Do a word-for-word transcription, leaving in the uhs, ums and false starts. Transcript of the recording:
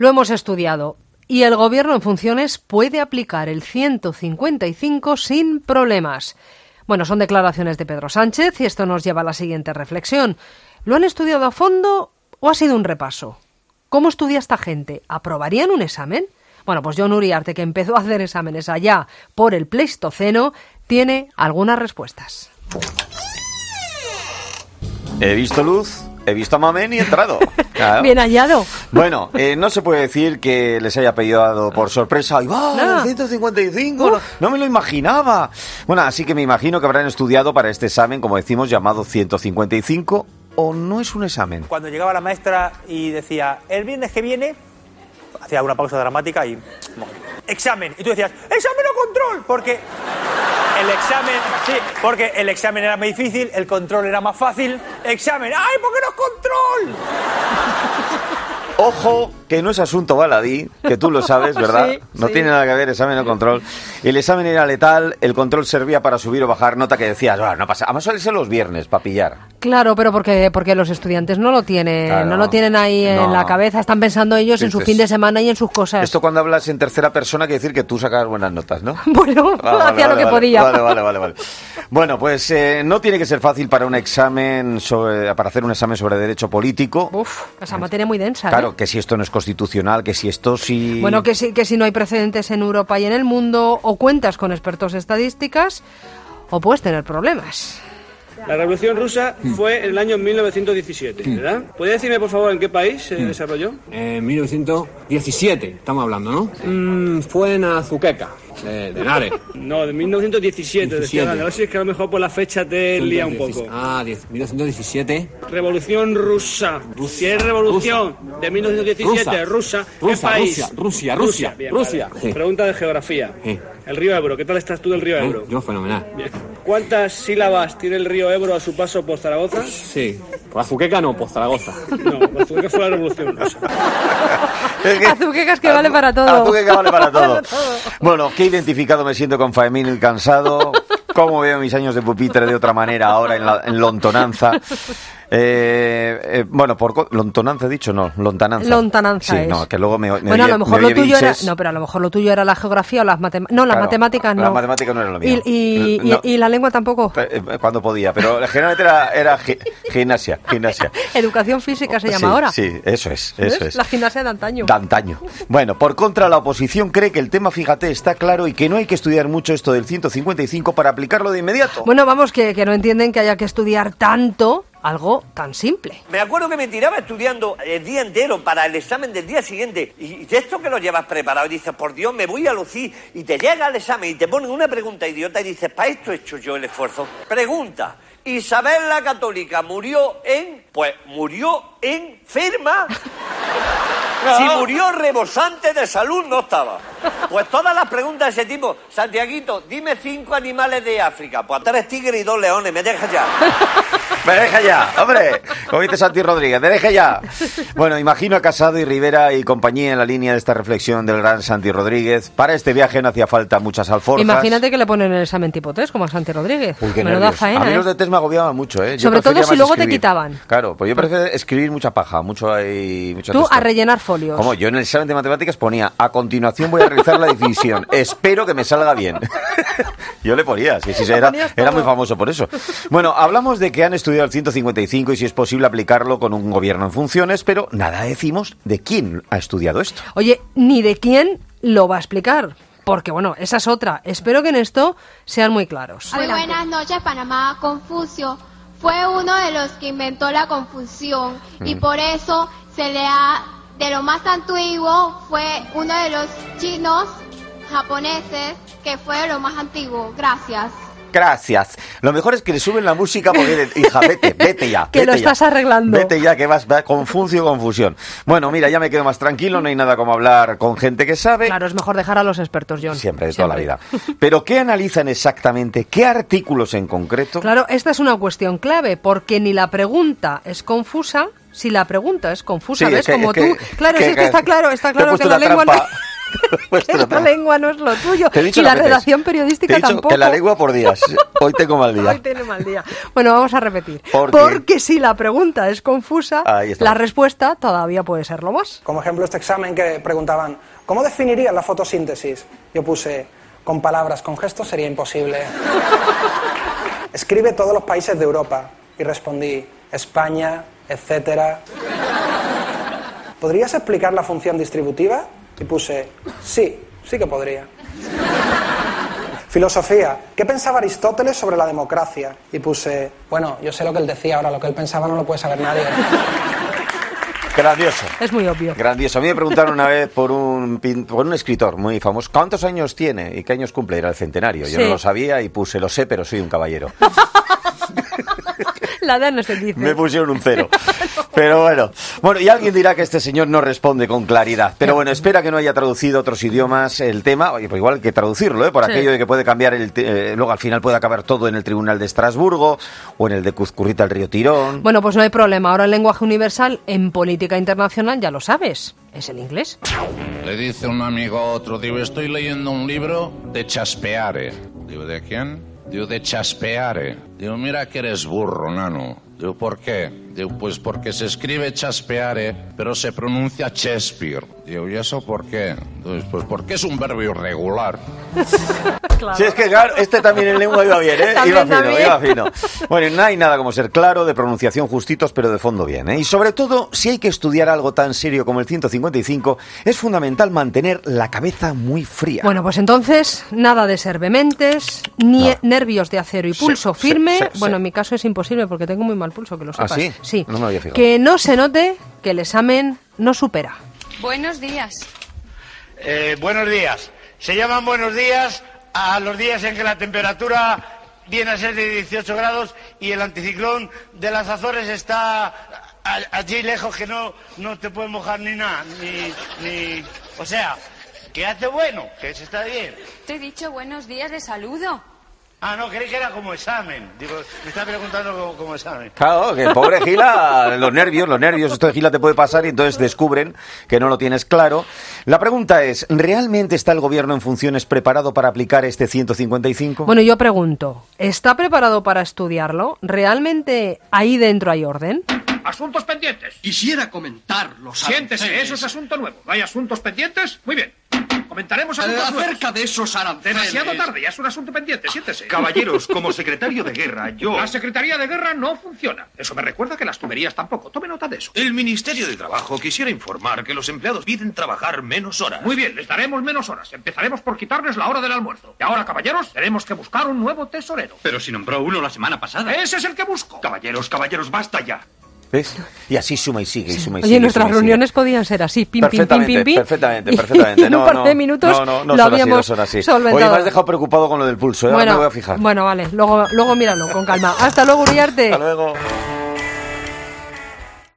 Lo hemos estudiado y el Gobierno en funciones puede aplicar el ciento cincuenta y cinco sin problemas. Bueno, son declaraciones de Pedro Sánchez y esto nos lleva a la siguiente reflexión. ¿Lo han estudiado a fondo o ha sido un repaso? ¿Cómo estudia esta gente? ¿Aprobarían un examen? Bueno, pues Jon Uriarte, que empezó a hacer exámenes allá por el Pleistoceno, tiene algunas respuestas. He visto luz, he visto a Mamén y he entrado. Claro. Bien hallado. Bueno, eh, no se puede decir que les haya pillado por sorpresa. ¡Ay, va! No. El ciento cincuenta y cinco, no, no me lo imaginaba. Bueno, así que me imagino que habrán estudiado para este examen, como decimos, llamado ciento cincuenta y cinco, o no es un examen. Cuando llegaba la maestra y decía, el viernes que viene, hacía una pausa dramática y... examen. Y tú decías, examen o control, porque el examen, sí, porque el examen era más difícil, el control era más fácil. Examen, ¡ay, por qué no es control! Ojo, que no es asunto baladí, que tú lo sabes, ¿verdad? Sí, no sí. tiene nada que ver examen o control. El examen era letal, el control servía para subir o bajar nota, que decías, bueno, no pasa. Además suele ser los viernes, para pillar. Claro, pero porque, porque los estudiantes no lo tienen, Claro. no lo tienen ahí en No. la cabeza, están pensando ellos en su Dices, fin de semana y en sus cosas. Esto cuando hablas en tercera persona quiere decir que tú sacas buenas notas, ¿no? Bueno, Ah, vale, hacía vale, lo que vale, podía. Vale, vale, vale, vale. Bueno, pues eh, no tiene que ser fácil para un examen sobre, para hacer un examen sobre derecho político. Uf, esa materia muy densa, ¿eh? Claro, que si esto no es constitucional, que si esto sí... Bueno, que si, que si no hay precedentes en Europa y en el mundo, o cuentas con expertos estadísticas, o puedes tener problemas. La Revolución Rusa fue en el año mil novecientos diecisiete, ¿verdad? ¿Podría decirme, por favor, en qué país se desarrolló? En mil novecientos diecisiete, estamos hablando, ¿no? Mm, fue en Azuqueca, de, de Henares. No, de mil novecientos diecisiete. diecisiete. A ver si es que a lo mejor por la fecha te lía un poco. Ah, diez- mil novecientos diecisiete. Revolución Rusa. Rusia. Si es revolución de mil novecientos diecisiete, rusa, ¿qué Rusia, país? Rusia, Rusia, Rusia, Bien, Rusia. vale. Sí. Pregunta de geografía. Sí. El río Ebro, ¿qué tal estás tú del río ¿Eh? Ebro? Yo fenomenal. Bien. ¿Cuántas sílabas tiene el río Ebro a su paso por Zaragoza? Sí. Por Azuqueca no, por Zaragoza. No, por que fue la Revolución Rusa. Es que- Azuquecas que vale para todo. Azuqueca vale para todo. Bueno, qué identificado me siento con Faemín el cansado. Cómo veo mis años de pupitre de otra manera ahora en, la, en lontonanza. Eh, eh, bueno, por co- lontonanza he dicho, no, lontananza. Lontananza Sí, es. no, que luego me, me Bueno, a oye- lo mejor me lo oye tuyo era, Vilches. no, pero a lo mejor lo tuyo era la geografía o las matemáticas. No, las Claro, matemáticas no. las matemáticas no era lo mío. Y, y, No. y- y la lengua tampoco. Eh, eh, Cuando podía, pero generalmente era, era gi- gimnasia, gimnasia. Educación física se llama Sí, ahora. Sí, eso es, eso ¿Ves? es. La gimnasia de antaño. De antaño. Bueno, por contra, la oposición cree que el tema, fíjate, está claro y que no hay que estudiar mucho esto del ciento cincuenta y cinco para aplicarlo de inmediato. Bueno, vamos, que, que no entienden que haya que estudiar tanto algo tan simple. Me acuerdo que me tiraba estudiando el día entero para el examen del día siguiente. Y de esto que lo llevas preparado y dices, por Dios, me voy a lucir. Y te llega al examen y te ponen una pregunta idiota y dices, ¿para esto he hecho yo el esfuerzo? Pregunta, ¿Isabel la Católica murió en...? Pues murió enferma. Si murió rebosante de salud, no estaba. Pues todas las preguntas de ese tipo. Santiaguito, dime cinco animales de África. Pues tres tigres y dos leones, me dejas ya. ¡Me deja ya! ¡Hombre! Como dice Santi Rodríguez, ¡me deja ya! Bueno, imagino a Casado y Rivera y compañía en la línea de esta reflexión del gran Santi Rodríguez. Para este viaje no hacía falta muchas alforjas. Imagínate que le ponen el examen tipo test, como a Santi Rodríguez. Uy, qué Menuda nervios. faena, A mí ¿eh? los de test me agobiaban mucho, ¿eh? Yo Sobre todo prefería si más luego te escribir. quitaban. Claro, pues yo prefiero escribir mucha paja, mucho ahí... Mucho Tú texto. a rellenar folios. Como yo en el examen de matemáticas ponía, a continuación voy a realizar la división, espero que me salga bien. Yo le ponía, sí, sí, era, era muy famoso por eso. Bueno, hablamos de que han estudiado el ciento cincuenta y cinco y si es posible aplicarlo con un gobierno en funciones, pero nada decimos de quién ha estudiado esto. Oye, ni de quién lo va a explicar. Porque, bueno, esa es otra. Espero que en esto sean muy claros. Muy buenas noches, Panamá. Confucio fue uno de los que inventó la confusión y por eso se le ha, de lo más antiguo, fue uno de los chinos japoneses que fue de lo más antiguo. Gracias. Gracias. Lo mejor es que le suben la música porque, hija, vete, vete ya. Que vete lo ya. estás arreglando. Vete ya, que vas, va confucio, confusión. Bueno, mira, ya me quedo más tranquilo, no hay nada como hablar con gente que sabe. Claro, es mejor dejar a los expertos, John. Siempre, de Siempre. toda la vida. Pero ¿qué analizan exactamente? ¿Qué artículos en concreto? Claro, esta es una cuestión clave, porque ni la pregunta es confusa, si la pregunta es confusa, Sí, ¿ves? es que- Como es que- tú... Claro, que- sí, es que que- está claro, está te he claro puesto que la una lengua... trampa. No... Vuestro la lengua no es lo tuyo. Te he dicho y la veces. redacción periodística Te he dicho tampoco. que la lengua por días. Hoy tengo mal día. Hoy tiene mal día. Bueno, vamos a repetir. ¿Por qué? Porque si la pregunta es confusa, Ahí está. la respuesta todavía puede ser lo más. Como ejemplo, este examen que preguntaban, ¿cómo definirías la fotosíntesis? Yo puse, con palabras, con gestos sería imposible. Escribe todos los países de Europa. Y respondí, España, etcétera. ¿Podrías explicar la función distributiva? Y puse, sí, sí que podría. Filosofía, ¿qué pensaba Aristóteles sobre la democracia? Y puse, bueno, yo sé lo que él decía, ahora lo que él pensaba no lo puede saber nadie. Grandioso. Es muy obvio. Grandioso. A mí me preguntaron una vez por un, pin- por un escritor muy famoso, ¿cuántos años tiene y qué años cumple? Era el centenario. Yo Sí. no lo sabía y puse, lo sé, pero soy un caballero. La edad no se dice. Me pusieron un cero. Pero bueno. Bueno, y alguien dirá que este señor no responde con claridad. Pero bueno, espera que no haya traducido a otros idiomas el tema. Oye, pues igual hay que traducirlo, ¿eh? Por Sí. aquello de que puede cambiar el... te- eh, luego al final puede acabar todo en el Tribunal de Estrasburgo o en el de Cuzcurrita, el Río Tirón. Bueno, pues no hay problema. Ahora el lenguaje universal en política internacional, ya lo sabes, es el inglés. Le dice un amigo a otro, digo, estoy leyendo un libro de Chaspeare. Digo, ¿de quién? Digo, de Chaspeare. Digo, mira que eres burro, nano. Digo, ¿por qué? Digo, pues porque se escribe Chaspeare, pero se pronuncia Shakespeare. Digo, ¿y eso por qué? Pues, pues porque es un verbo irregular. Claro. Si es que claro, este también en lengua iba bien, ¿eh? También, Iba fino, también. iba fino. Bueno, no hay nada como ser claro, de pronunciación justitos, pero de fondo bien, ¿eh? Y sobre todo, si hay que estudiar algo tan serio como el ciento cincuenta y cinco, es fundamental mantener la cabeza muy fría. Bueno, pues entonces, nada de ser vehementes, ni No. nervios de acero y Sí, pulso sí, firme. sí, sí. Bueno, en mi caso es imposible porque tengo muy mal pulso, que lo ¿Ah, sepas. sí? Sí. No me había fijado. Que no se note que el examen no supera. Buenos días. Eh, buenos días. Se llaman buenos días a los días en que la temperatura viene a ser de dieciocho grados y el anticiclón de las Azores está a- allí lejos que no, no te puede mojar ni nada, ni, ni... O sea, que hace bueno, que se está bien. Te he dicho buenos días de saludo. Ah, no, creí que era como examen. Digo, me está preguntando como, como examen. Claro, que el pobre Gila, los nervios, los nervios, esto de Gila te puede pasar y entonces descubren que no lo tienes claro. La pregunta es, ¿realmente está el gobierno en funciones preparado para aplicar este ciento cincuenta y cinco? Bueno, yo pregunto, ¿está preparado para estudiarlo? ¿Realmente ahí dentro hay orden? Asuntos pendientes. Quisiera comentar los Siéntese, aranceles. eso es asunto nuevo. ¿No hay asuntos pendientes? Muy bien. Comentaremos Eh, asuntos nuevos. acerca de esos aranceles. Demasiado tarde, ya es un asunto pendiente, siéntese. Caballeros, como secretario de guerra, yo... La Secretaría de Guerra no funciona. Eso me recuerda que las tuberías tampoco. Tome nota de eso. El Ministerio de Trabajo quisiera informar que los empleados piden trabajar menos horas. Muy bien, les daremos menos horas. Empezaremos por quitarles la hora del almuerzo. Y ahora, caballeros, tenemos que buscar un nuevo tesorero. Pero si nombró uno la semana pasada. Ese es el que busco. Caballeros, caballeros, basta ya. ¿Ves? Y así suma y sigue, y suma y Oye, sigue. nuestras suma y sigue. reuniones podían ser así, pim, pim, pim, Perfectamente, pim, pim. perfectamente, y- perfectamente. Y en un No, par no, de minutos no, no, no lo son así, habíamos no son así. solventado. Oye, me has dejado preocupado con lo del pulso, ¿eh? Ahora Bueno, me voy a fijar. bueno, vale, luego, luego míralo con calma. Hasta luego, Uriarte. Hasta luego.